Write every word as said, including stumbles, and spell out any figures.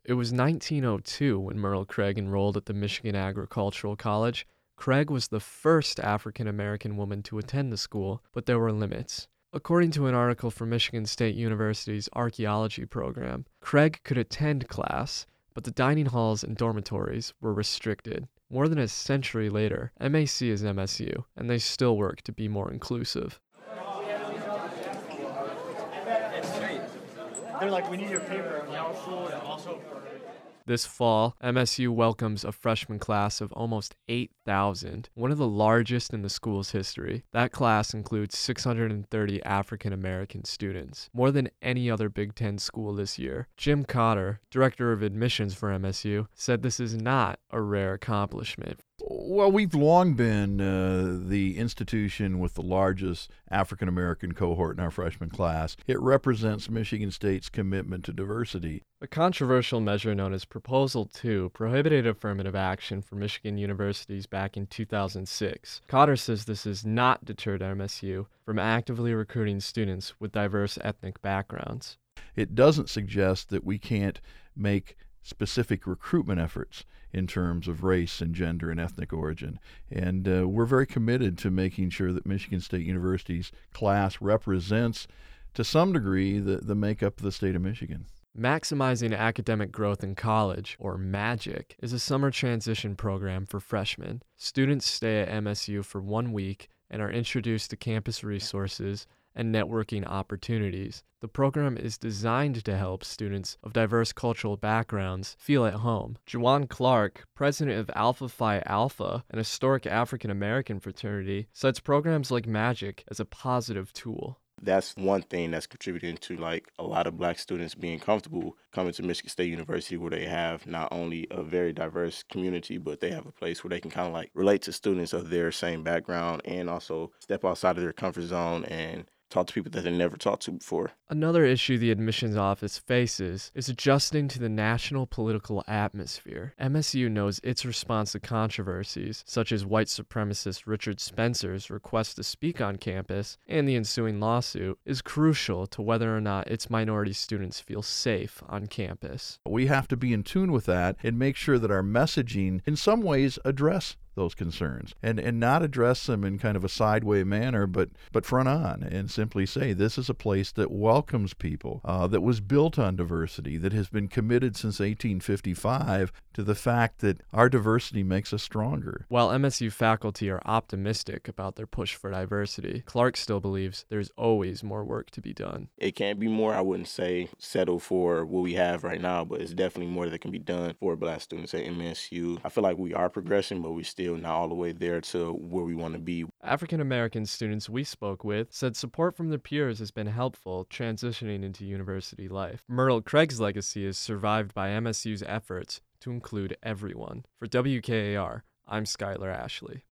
It was nineteen oh two when Merle Craig enrolled at the Michigan Agricultural College. Craig was the first African-American woman to attend the school, but there were limits. According to an article from Michigan State University's archaeology program, Craig could attend class, but the dining halls and dormitories were restricted. More than a century later, M A C is M S U, and they still work to be more inclusive. They're like, we need your paper and also, and also. This fall, M S U welcomes a freshman class of almost eight thousand, one of the largest in the school's history. That class includes six hundred thirty African American students, more than any other Big Ten school this year. Jim Cotter, director of admissions for M S U, said this is not a rare accomplishment. Well, we've long been uh, the institution with the largest African American cohort in our freshman class. It represents Michigan State's commitment to diversity. A controversial measure known as Proposal two prohibited affirmative action for Michigan universities back in two thousand six. Cotter says this has not deterred M S U from actively recruiting students with diverse ethnic backgrounds. It doesn't suggest that we can't make specific recruitment efforts in terms of race and gender and ethnic origin. And uh, we're very committed to making sure that Michigan State University's class represents, to some degree, the, the makeup of the state of Michigan. Maximizing Academic Growth in College, or MAGIC, is a summer transition program for freshmen. Students stay at M S U for one week and are introduced to campus resources and networking opportunities. The program is designed to help students of diverse cultural backgrounds feel at home. Juwan Clark, president of Alpha Phi Alpha, an historic African American fraternity, cites programs like MAGIC as a positive tool. That's one thing that's contributing to like a lot of black students being comfortable coming to Michigan State University, where they have not only a very diverse community, but they have a place where they can kind of like relate to students of their same background and also step outside of their comfort zone and talk to people that they never talked to before. Another issue the admissions office faces is adjusting to the national political atmosphere. M S U knows its response to controversies, such as white supremacist Richard Spencer's request to speak on campus and the ensuing lawsuit, is crucial to whether or not its minority students feel safe on campus. We have to be in tune with that and make sure that our messaging in some ways address those concerns and, and not address them in kind of a sideway manner, but, but front on and simply say this is a place that welcomes people, uh, that was built on diversity, that has been committed since eighteen fifty-five to the fact that our diversity makes us stronger. While M S U faculty are optimistic about their push for diversity, Clark still believes there's always more work to be done. It can't be more. I wouldn't say settle for what we have right now, but it's definitely more that can be done for black students at M S U. I feel like we are progressing, but we still not all the way there to where we want to be. African American students we spoke with said support from their peers has been helpful transitioning into university life. Merle Craig's legacy is survived by M S U's efforts to include everyone. For W K A R, I'm Skylar Ashley.